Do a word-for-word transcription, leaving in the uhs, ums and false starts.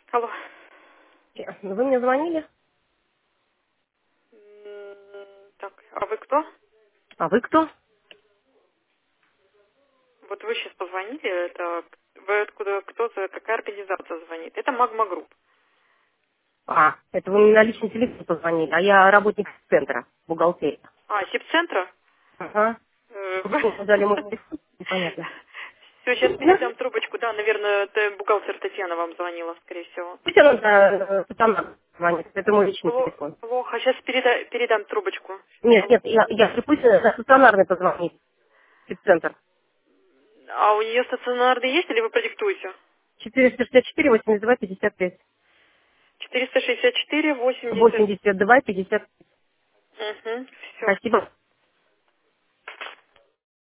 Алло. Вы мне звонили? М, Так, а вы кто? А вы кто? Вот вы сейчас позвонили, это вы откуда, кто, за какая организация звонит? Это Магма Групп. А, это вы мне на личный телефон позвонили, а я работник центра, бухгалтерия. А, СИП-центра? Ага. Вы дали мой телефон? Непонятно. Все, сейчас Да? передам трубочку. Да, наверное, это бухгалтер Татьяна вам звонила, скорее всего. Пусть она э, сатана звонит, это мой личный Пло- телефон. Плохо, сейчас передам трубочку. Нет, нет, я, я пусть на стационарный позвонит, центр. А у нее стационарный есть или вы продиктуете? четыреста шестьдесят четыре восемьдесят два пятьдесят пять. четыреста шестьдесят четыре восемьдесят. восемьдесят два пятьдесят. Угу, все. Спасибо.